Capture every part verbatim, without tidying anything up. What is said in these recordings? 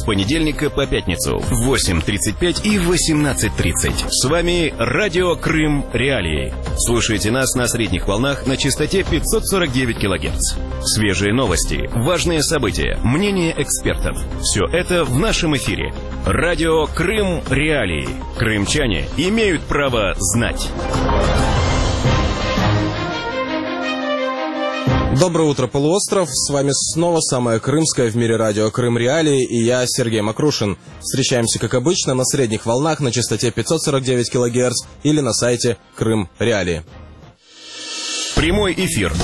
С понедельника по пятницу в восемь тридцать пять и восемнадцать тридцать. С вами Радио Крым Реалии. Слушайте нас на средних волнах на частоте пятьсот сорок девять килогерц. Свежие новости, важные события, мнения экспертов. Все это в нашем эфире. Радио Крым Реалии. Крымчане имеют право знать. Доброе утро, полуостров. С вами снова самое крымское в мире радио Крым Реалии и я, Сергей Макрушин. Встречаемся, как обычно, на средних волнах на частоте пятьсот сорок девять килогерц или на сайте Крым Реалии. Прямой эфир.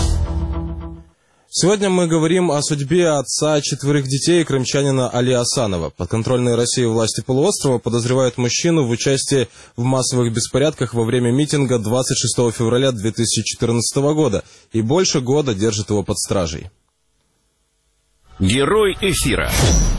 Сегодня мы говорим о судьбе отца четверых детей крымчанина Али Асанова. Подконтрольные России власти полуострова подозревают мужчину в участии в массовых беспорядках во время митинга двадцать шестого февраля две тысячи четырнадцатого года и больше года держат его под стражей. Герой эфира.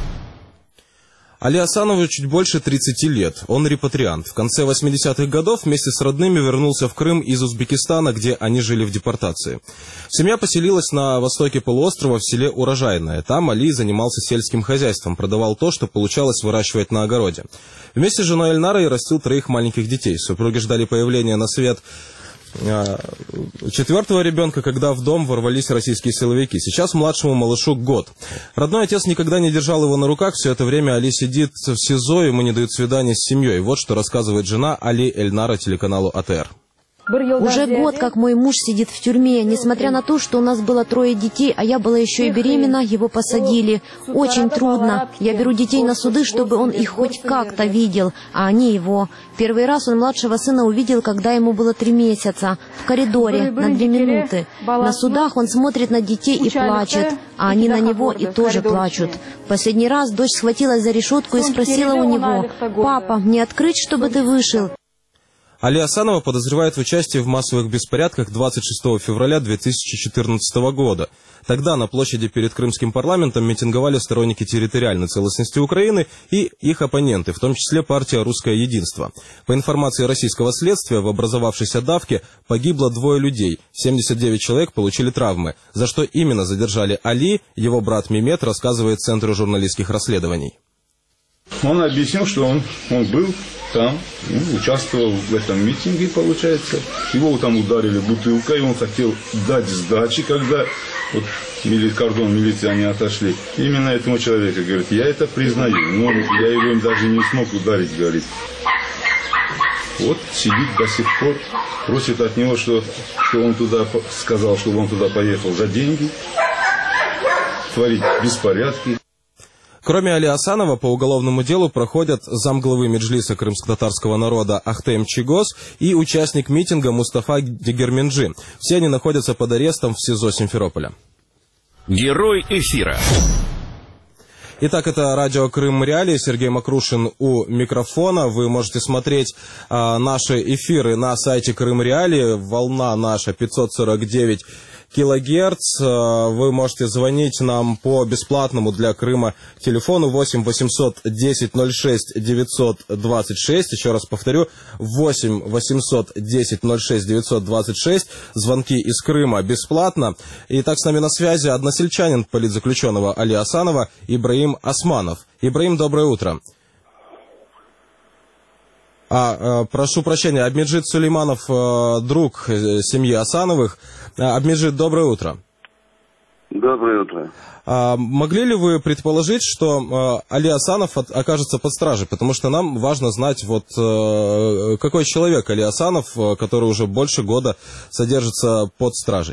Али Асанову чуть больше тридцати лет. Он репатриант. В конце восьмидесятых годов вместе с родными вернулся в Крым из Узбекистана, где они жили в депортации. Семья поселилась на востоке полуострова в селе Урожайное. Там Али занимался сельским хозяйством, продавал то, что получалось выращивать на огороде. Вместе с женой Эльнарой растил троих маленьких детей. Супруги ждали появления на свет четвертого ребенка, когда в дом ворвались российские силовики. Сейчас младшему малышу год. Родной отец никогда не держал его на руках. Все это время Али сидит в СИЗО, ему не дают свидания с семьей. Вот что рассказывает жена Али Эльнара телеканалу АТР. Уже год, как мой муж сидит в тюрьме. Несмотря на то, что у нас было трое детей, а я была еще и беременна, его посадили. Очень трудно. Я беру детей на суды, чтобы он их хоть как-то видел, а они его. Первый раз он младшего сына увидел, когда ему было три месяца, в коридоре, на две минуты. На судах он смотрит на детей и плачет, а они на него и тоже плачут. Последний раз дочь схватилась за решетку и спросила у него: «Папа, мне открыть, чтобы ты вышел?» Али Асанова подозревают в участии в массовых беспорядках двадцать шестого февраля две тысячи четырнадцатого года. Тогда на площади перед Крымским парламентом митинговали сторонники территориальной целостности Украины и их оппоненты, в том числе партия «Русское единство». По информации российского следствия, в образовавшейся давке погибло двое людей, семьдесят девять человек получили травмы. За что именно задержали Али, его брат Мемет рассказывает Центру журналистских расследований. Он объяснил, что он, он был там, ну, участвовал в этом митинге, получается. Его там ударили бутылкой, он хотел дать сдачи, когда вот, мили, кордон милиции они отошли. Именно этому человеку, говорит, я это признаю, но я его даже не смог ударить, говорит. Вот сидит до сих пор, просит от него, что, что он туда сказал, чтобы он туда поехал за деньги, творить беспорядки. Кроме Али Асанова, по уголовному делу проходят замглавы Меджлиса крымско-татарского народа Ахтем Чигоз и участник митинга Мустафа Дегерменджи. Все они находятся под арестом в СИЗО Симферополя. Герой эфира. Итак, это радио Крым Реалии. Сергей Макрушин у микрофона. Вы можете смотреть а, наши эфиры на сайте Крым Реалии. Волна наша пятьсот сорок девять килогерц. Вы можете звонить нам по бесплатному для Крыма телефону восемь восемьсот десять ноль шесть девятьсот двадцать шесть. Еще раз повторю, восемь восемьсот десять ноль шесть девятьсот двадцать шесть. Звонки из Крыма бесплатно. Итак, с нами на связи односельчанин политзаключенного Али Асанова Ибраим Османов. Ибраим, доброе утро. А, прошу прощения, Абмеджид Сулейманов, друг семьи Асановых. Абмеджид, доброе утро. Доброе утро. А, могли ли вы предположить, что Али Асанов окажется под стражей? Потому что нам важно знать, вот какой человек Али Асанов, который уже больше года содержится под стражей.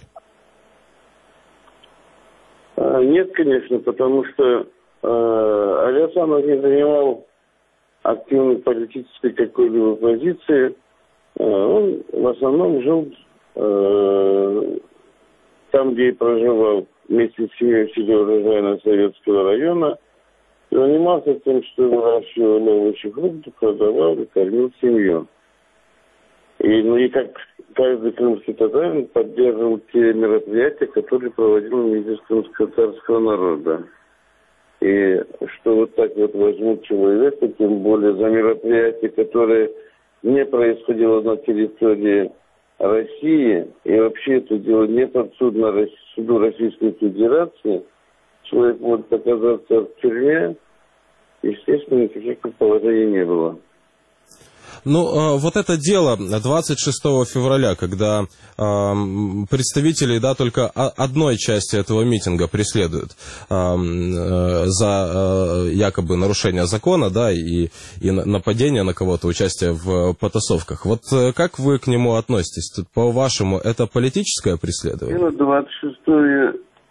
Нет, конечно, потому что э, Али Асанов не занимал активной политической какой-либо позиции. Он в основном жил э, там, где и проживал, вместе с семьей в селе Урожайное Советского района. Занимался тем, что выращивал овощи, фрукты, продавал и кормил семью. И, ну и как каждый крымский татарин поддерживал те мероприятия, которые проводил Министерство крымско-татарского народа. И что вот так вот возьмут человека, тем более за мероприятие, которое не происходило на территории России, и вообще это дело не подсудно суду Российской Федерации, человек может оказаться в тюрьме, естественно, никаких предположений не было. Ну, вот это дело двадцать шестого февраля, когда э, представители, да, только одной части этого митинга преследуют э, э, за э, якобы нарушение закона, да, и, и нападение на кого-то, участие в потасовках. Вот э, как вы к нему относитесь? По-вашему, это политическое преследование? Дело двадцать шестого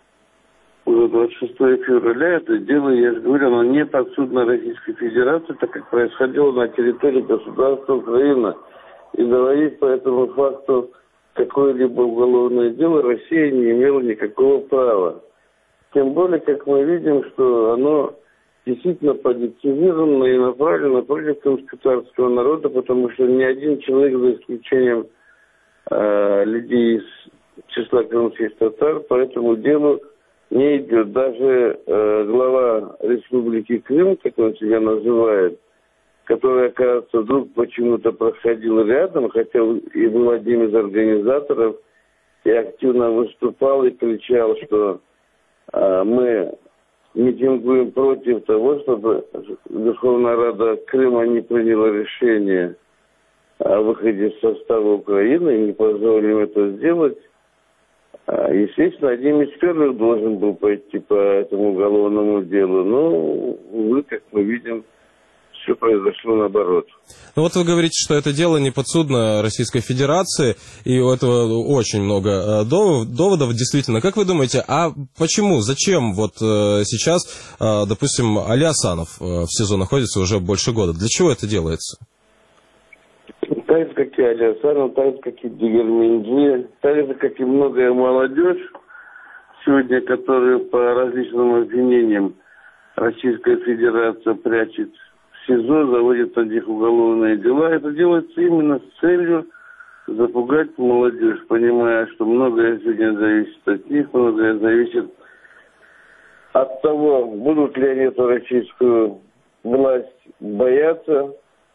февраля, это дело, я же говорю, оно не подсудно Российской Федерации, так как происходило на территории государства Украина. И доводить по этому факту какое-либо уголовное дело Россия не имела никакого права. Тем более, как мы видим, что оно действительно политизировано и направлено против крымско-татарского народа, потому что ни один человек, за исключением э, людей из числа крымских татар, по этому делу не идет. Даже э, глава Республики Крым, как он себя называет, который, оказывается, вдруг почему-то проходил рядом, хотя и был одним из организаторов, и активно выступал и кричал, что э, мы митингуем против того, чтобы Верховная Рада Крыма не приняла решение о выходе из состава Украины и не позволим это сделать. Естественно, одним из первых должен был пойти по этому уголовному делу, но, увы, как мы видим, все произошло наоборот. Ну вот вы говорите, что это дело не подсудно Российской Федерации, и у этого очень много доводов, действительно. Как вы думаете, а почему, зачем вот сейчас, допустим, Али Асанов в СИЗО находится уже больше года? Для чего это делается? Так же, как и Али Асанов, так же, как и Дегерменджи, так же, как и многое молодежь сегодня, которая по различным обвинениям Российская Федерация прячет в СИЗО, заводит от них уголовные дела. Это делается именно с целью запугать молодежь, понимая, что многое сегодня зависит от них, многое зависит от того, будут ли они эту российскую власть бояться,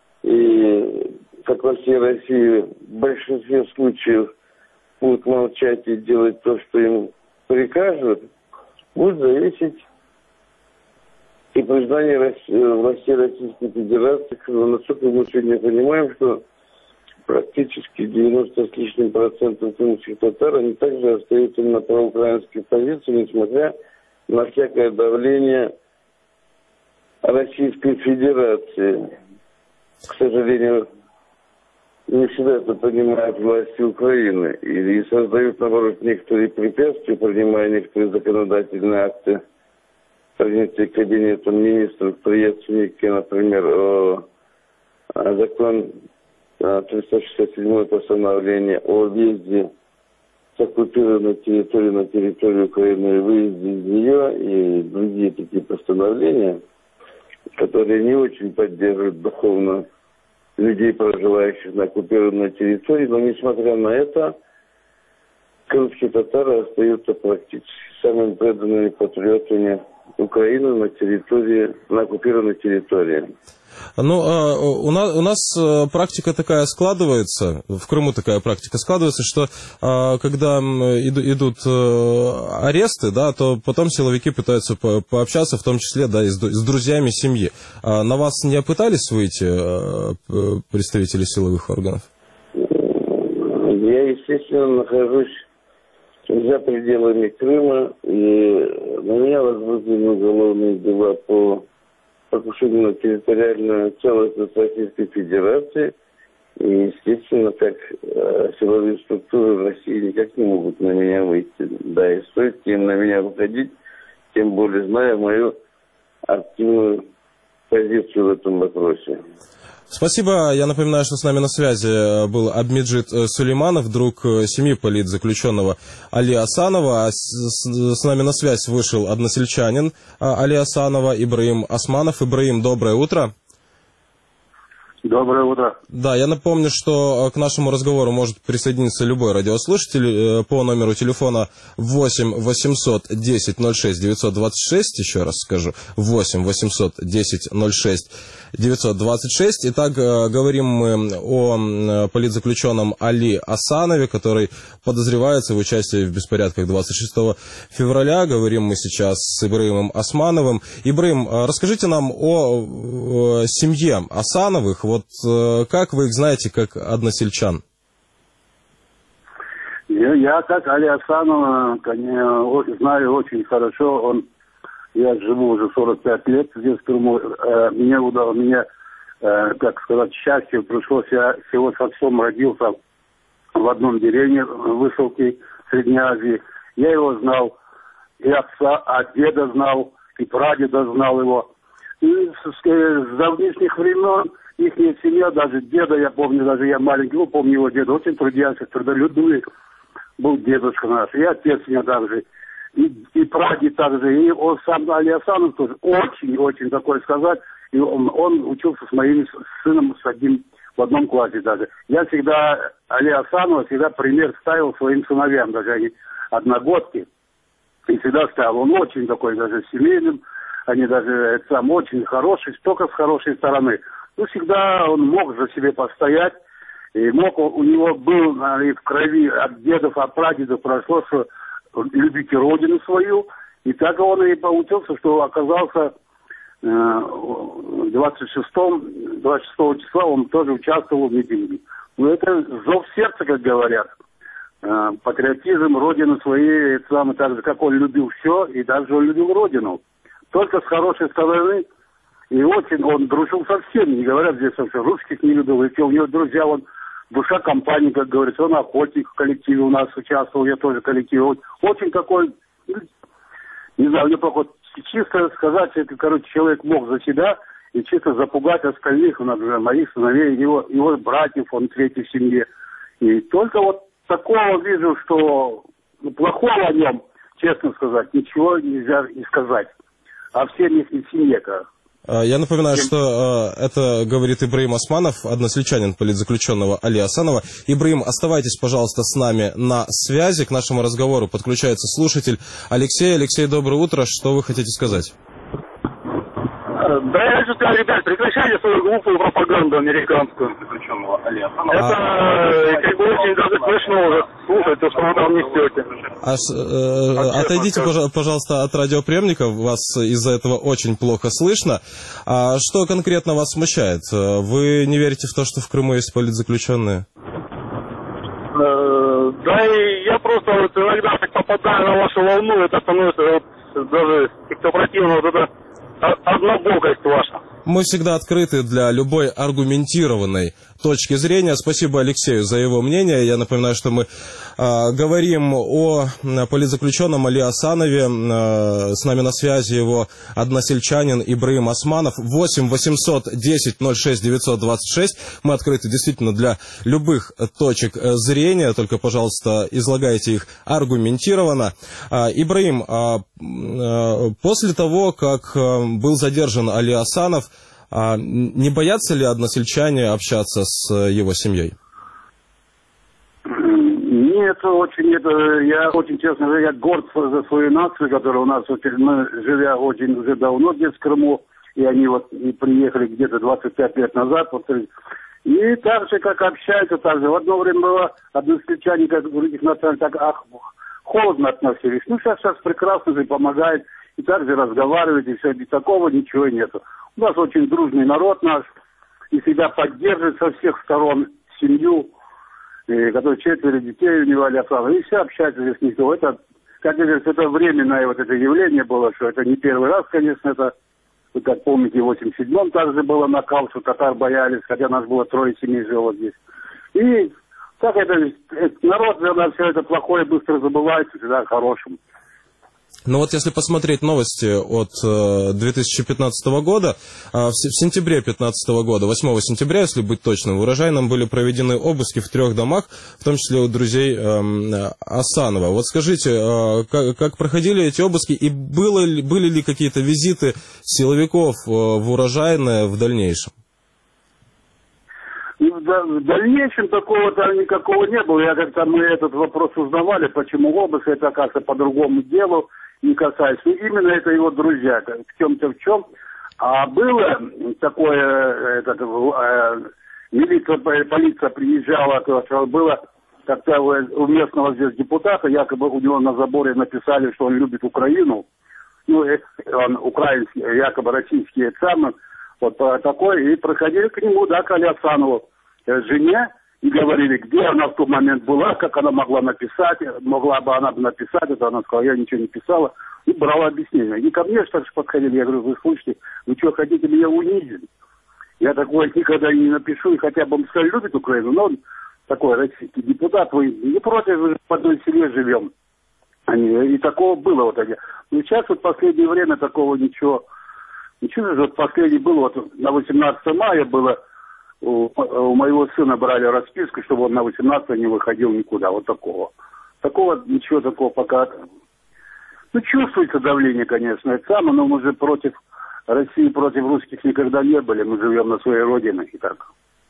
и как во всей России, в большинстве случаев будут молчать и делать то, что им прикажут, будет зависеть и признание властей Российской Федерации. Насколько мы сегодня понимаем, что практически девяносто с лишним процентов крымских татар, они также остаются на проукраинской позиции, несмотря на всякое давление Российской Федерации. К сожалению, не всегда это понимают власти Украины и, и создают, наоборот, некоторые препятствия, принимая некоторые законодательные акты, принятые Кабинетом министров при Яценике, например, о, о закон триста шестьдесят седьмое постановление о въезде с оккупированной территории на территорию Украины и выезде из нее, и другие такие постановления, которые не очень поддерживают духовно людей, проживающих на оккупированной территории, но несмотря на это, крымские татары остаются практически самыми преданными патриотами Украины на территории, на оккупированной территории. Ну, у нас, у нас практика такая складывается, в Крыму такая практика складывается, что когда идут аресты, да, то потом силовики пытаются пообщаться, в том числе, да, и с друзьями семьи. На вас не пытались выйти представители силовых органов? Я, естественно, нахожусь за пределами Крыма, и на меня возбуждены уголовные дела по покушению на территориальную целостность Российской Федерации. И, естественно, как э, силовые структуры России никак не могут на меня выйти. Да, и стоит им на меня выходить, тем более зная мою активную позицию в этом вопросе. Спасибо. Я напоминаю, что с нами на связи был Абмиджит Сулейманов, друг семьи политзаключенного Али Асанова. А с, с нами на связь вышел односельчанин Али Асанова Ибраим Османов. Ибраим, доброе утро. Доброе утро. Да, я напомню, что к нашему разговору может присоединиться любой радиослушатель по номеру телефона восемь восемьсот десять ноль шесть девятьсот двадцать шесть, еще раз скажу, восемь восемьсот десять ноль шесть девятьсот двадцать шесть. Итак, говорим мы о политзаключенном Али Асанове, который подозревается в участии в беспорядках двадцать шестого февраля. Говорим мы сейчас с Ибраимом Османовым. Ибраим, расскажите нам о семье Асановых. Вот как вы их знаете, как односельчан? Я, я как Али Асанова знаю очень хорошо. Он, я живу уже сорок пять лет здесь, в Крыму. Мне удалось, мне, как сказать, счастье пришлось. Я всего с отцом родился в одном деревне в Высылке, в Средней Азии. Я его знал, и отца, от деда знал, и прадеда знал его. И с, с давнишних времен их семья, даже деда, я помню, даже я маленький, ну, помню его деда, очень трудящий, трудолюбивый был дедушка наш, и отец у меня также, и, и прадед также, и он сам, Али Асанов тоже, очень-очень такое сказать, и он, он учился с моим сыном, с одним, в одном классе даже. Я всегда, Али Асанова, всегда пример ставил своим сыновьям, даже они одногодки, и всегда ставил, он очень такой даже семейным, они даже сам очень хороший, только с хорошей стороны. Ну, всегда он мог за себя постоять, и мог, у него был и в крови от дедов, от прадедов прошло, что любить родину свою, и так он и получился, что оказался двадцать шестого числа, он тоже участвовал в митинге. Ну, это зов сердца, как говорят. Патриотизм родины своей, самое так же, как он любил все, и также он любил родину. Только с хорошей стороны. И очень он дружил со всеми, не говорят здесь совсем, русских не любил. И у него друзья, он душа компании, как говорится, он охотник в коллективе у нас участвовал, я тоже в коллективе. Очень такой, не знаю, мне только вот чисто сказать, это, короче, человек мог за себя и чисто запугать остальных, например, моих сыновей, его, его братьев, он третий в семье. И только вот такого вижу, что плохого о нем, честно сказать, ничего нельзя и сказать. А в семьях и в семье, как. Я напоминаю, что э, это говорит Ибраим Османов, односельчанин политзаключенного Али Асанова. Ибраим, оставайтесь, пожалуйста, с нами на связи. К нашему разговору подключается слушатель Алексей. Алексей, доброе утро. Что вы хотите сказать? Да, я хочу сказать, ребят, прекращайте свою глупую пропаганду американскую. Это э, как бы очень даже смешно уже слушать то, что вы там несете. А, э, отойдите, пожалуйста, от радиоприемника, вас из-за этого очень плохо слышно. А что конкретно вас смущает? Вы не верите в то, что в Крыму есть политзаключенные? Э, да, и я просто вот иногда так попадаю на вашу волну, это становится вот, даже как-то противно, вот это однобокость ваша. Мы всегда открыты для любой аргументированной точки зрения. Спасибо Алексею за его мнение. Я напоминаю, что мы э, говорим о политзаключенном Али Асанове. Э, с нами на связи его односельчанин Ибраим Османов. восемь восемьсот десять ноль шесть девятьсот двадцать шесть. Мы открыты действительно для любых точек зрения. Только, пожалуйста, излагайте их аргументированно. Э, Ибраим, э, э, после того, как э, был задержан Али Асанов, а не боятся ли односельчане общаться с его семьей? Нет, очень, это, я очень честно говорю, я горд за свою нацию, которая у нас, вот, мы живя очень уже давно здесь в Крыму, и они вот и приехали где-то двадцать пять лет назад, вот, и так же, как общаются, так же. В одно время было односельчане, как других национальных, так ах, холодно относились. Ну, сейчас, сейчас прекрасно же помогает, и так же разговаривать, и все, без такого ничего нету. У нас очень дружный народ наш, и всегда поддерживает со всех сторон семью, и, который четверо детей у него, Али Асанов, и все общаются здесь никто. Это, как говорится, это временное вот это явление было, что это не первый раз, конечно, это, вы как помните, в восемьдесят седьмом также было накал, что татар боялись, хотя нас было трое семей жило здесь. И так это, это народ, когда все это плохое быстро забывается, всегда хорошим. Но вот если посмотреть новости от э, две тысячи пятнадцатого года, э, в, в сентябре две тысячи пятнадцатого года, восьмого сентября, если быть точным, в Урожайном были проведены обыски в трех домах, в том числе у друзей э, Асанова. Вот скажите, э, как, как проходили эти обыски и было ли, были ли какие-то визиты силовиков э, в Урожайное в дальнейшем? И в, в дальнейшем такого-то никакого не было. Я как-то мы этот вопрос узнавали, почему обыск, это, оказывается, по другому делу не касается. И именно это его друзья, в чем-то в чем. А было такое, этот, э, милиция, полиция приезжала, то, было как-то у местного здесь депутата, якобы у него на заборе написали, что он любит Украину. Ну, он украинский, якобы российский самый, вот такой, и проходили к нему, да, к Алиасанову, жене, и говорили, где она в тот момент была, как она могла написать, могла бы она написать, это она сказала, я ничего не писала, и брала объяснение. И ко мне же так же подходили, я говорю, вы слышите, вы что, хотите меня унизить? Я такой никогда не напишу, и хотя бы он сказал, любит Украину, но он такой российский депутат, вы не против, вы в одной семье живем. И такого было вот это. Ну, сейчас вот в последнее время такого ничего, ничего, вот последний был, вот на восемнадцатое мая было, у, у моего сына брали расписку, чтобы он на восемнадцатое не выходил никуда, вот такого. Такого, ничего такого пока, ну, чувствуется давление, конечно, это самое, но мы же против России, против русских никогда не были, мы живем на своей родине и так.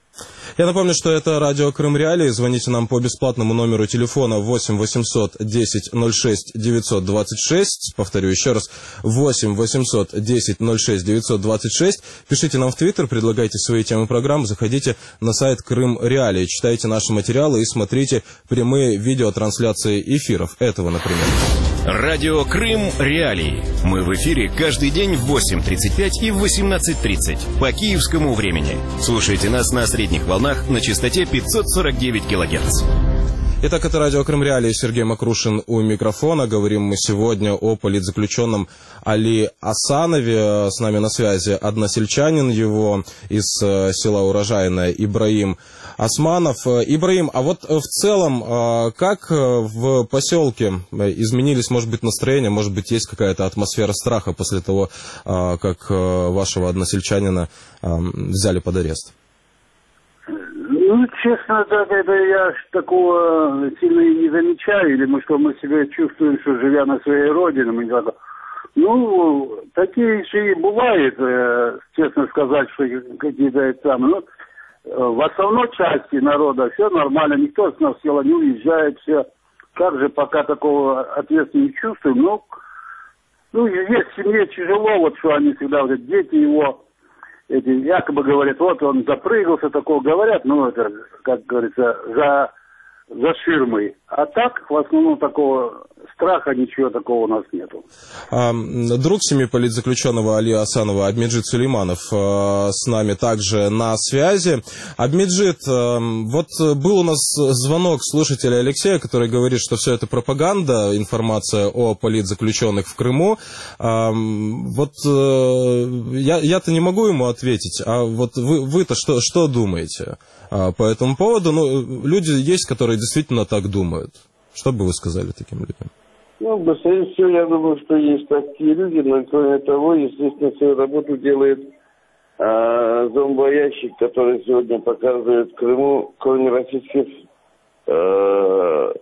Я напомню, что это радио Крым Реалии. Звоните нам по бесплатному номеру телефона восемь восемьсот десять ноль шесть девятьсот двадцать шесть. Повторю еще раз, восемь восемьсот десять ноль шесть девятьсот двадцать шесть. Пишите нам в Твиттер, предлагайте свои темы программ, заходите на сайт Крым Реалии, читайте наши материалы и смотрите прямые видеотрансляции эфиров. Этого, например. Радио Крым Реалии. Мы в эфире каждый день в восемь тридцать пять и в восемнадцать тридцать по киевскому времени. Слушайте нас на средних волнах на частоте пятьсот сорок девять килогерц. Итак, это радио Крым Реалии, Сергей Макрушин у микрофона. Говорим мы сегодня о политзаключенном Али Асанове. С нами на связи односельчанин его из села Урожайное Ибраим Османов. Ибраим, а вот в целом, как в поселке изменились, может быть, настроения, может быть, есть какая-то атмосфера страха после того, как вашего односельчанина взяли под арест? Ну, честно, так это я такого сильно и не замечаю, или мы что, мы себя чувствуем, что живя на своей родине, мы не так. Ну, такие же и бывает, э, честно сказать, что какие-то самые, ну, в основной части народа все нормально, никто с нас села не уезжает, все. Как же пока такого ответственности не чувствуем, ну, ну, есть в семье тяжело, вот что они всегда, вот дети его, эти якобы говорят, вот он запрыгался, такого говорят, ну, это, как говорится, за, за ширмой. А так, в основном, такого страха, ничего такого у нас нету. А, друг семьи политзаключенного Али Асанова, Адмиджит Сулейманов, а, с нами также на связи. Адмиджит, а, вот был у нас звонок слушателя Алексея, который говорит, что все это пропаганда, информация о политзаключенных в Крыму. А, вот а, я, я-то не могу ему ответить, а вот вы, вы-то что, что думаете а, по этому поводу? Ну, люди есть, которые действительно так думают. Что бы вы сказали таким людям? Ну, быстрее всего, я думаю, что есть такие люди, но кроме того, естественно, свою работу делает а, зомбоящик, который сегодня показывает в Крыму, кроме российских а,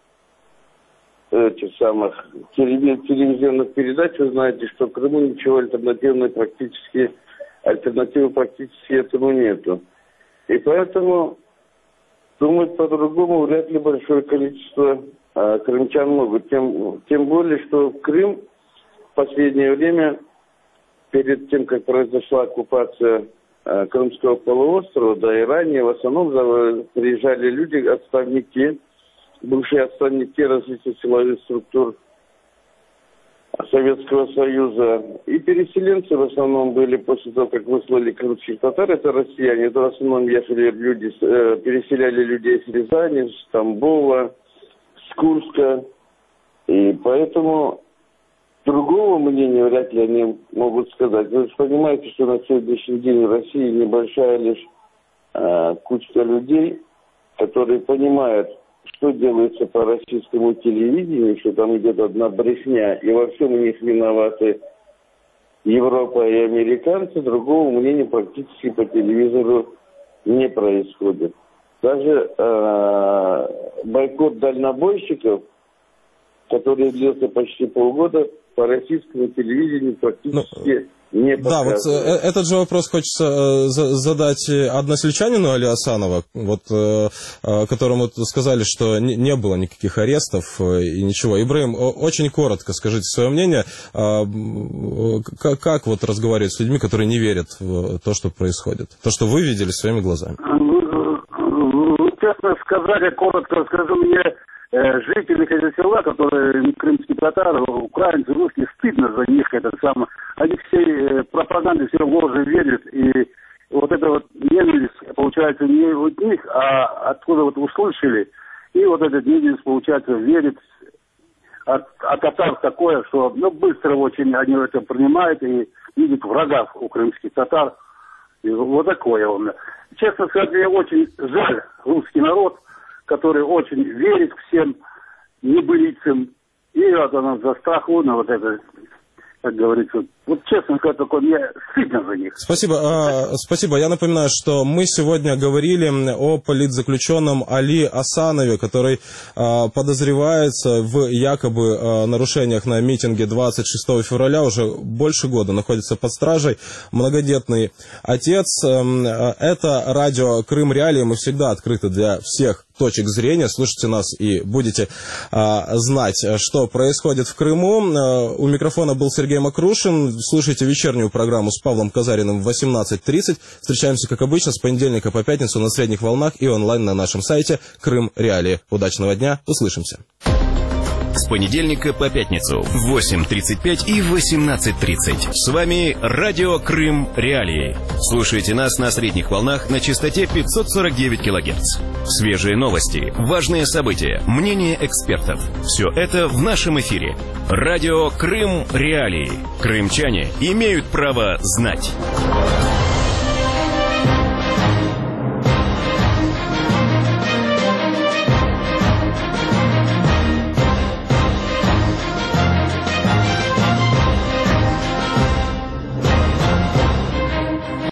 этих самых телевизионных передач, вы знаете, что в Крыму ничего альтернативного практически, альтернативы практически этому нету. И поэтому думать по-другому вряд ли большое количество а, крымчан могут. Тем, тем более, что в Крым в последнее время, перед тем, как произошла оккупация а, Крымского полуострова, да и ранее, в основном за, приезжали люди, отставники, бывшие отставники различных силовых структур Советского Союза. И переселенцы в основном были после того, как выслали крымских татар, это россияне, то в основном ехали люди, э, переселяли людей с Рязани, с Тамбова, с Курска. И поэтому другого мнения вряд ли они могут сказать. Вы же понимаете, что на сегодняшний день в России небольшая лишь э, кучка людей, которые понимают, что делается по российскому телевидению, что там идет одна брехня, и во всем у них виноваты Европа и американцы, другого мнения практически по телевизору не происходит. Даже э, бойкот дальнобойщиков, который длился почти полгода, по российскому телевидению практически не Да, вот э, этот же вопрос хочется э, задать односельчанину Али Асанова, вот, э, которому сказали, что не, не было никаких арестов э, и ничего. Ибраим, очень коротко скажите свое мнение, э, как, как вот разговаривать с людьми, которые не верят в то, что происходит, то, что вы видели своими глазами? Честно сказать, я коротко скажу, мне жители этих села, которые крымские татары, украинцы, русские, стыдно за них, это самое. Они все пропаганды все равно уже верят, и вот это вот ненависть, получается, не от них, а откуда вот услышали, и вот этот ненависть, получается, верит от, от татар такое, что, ну, быстро очень они это принимают и видят врагов у крымских татар. И вот такое он. Честно сказать, мне очень жаль русский народ, который очень верит всем небылицам. И вот она за страх луна, вот это, как говорится. Вот честно сказать, такое, мне стыдно за них. Спасибо. А, спасибо. Я напоминаю, что мы сегодня говорили о политзаключенном Али Асанове, который а, подозревается в якобы а, нарушениях на митинге двадцать шестого февраля, уже больше года находится под стражей. Многодетный отец. Это радио Крым Реалии. Мы всегда открыты для всех точек зрения. Слушайте нас и будете а, знать, что происходит в Крыму. А, у микрофона был Сергей Макрушин. Слушайте вечернюю программу с Павлом Казариным в восемнадцать тридцать. Встречаемся, как обычно, с понедельника по пятницу на средних волнах и онлайн на нашем сайте Крым Реалии. Удачного дня. Услышимся. С понедельника по пятницу в восемь тридцать пять и восемнадцать тридцать. С вами радио Крым Реалии. Слушайте нас на средних волнах на частоте пятьсот сорок девять килогерц. Свежие новости, важные события, мнения экспертов. Все это в нашем эфире. Радио Крым Реалии. Крымчане имеют право знать.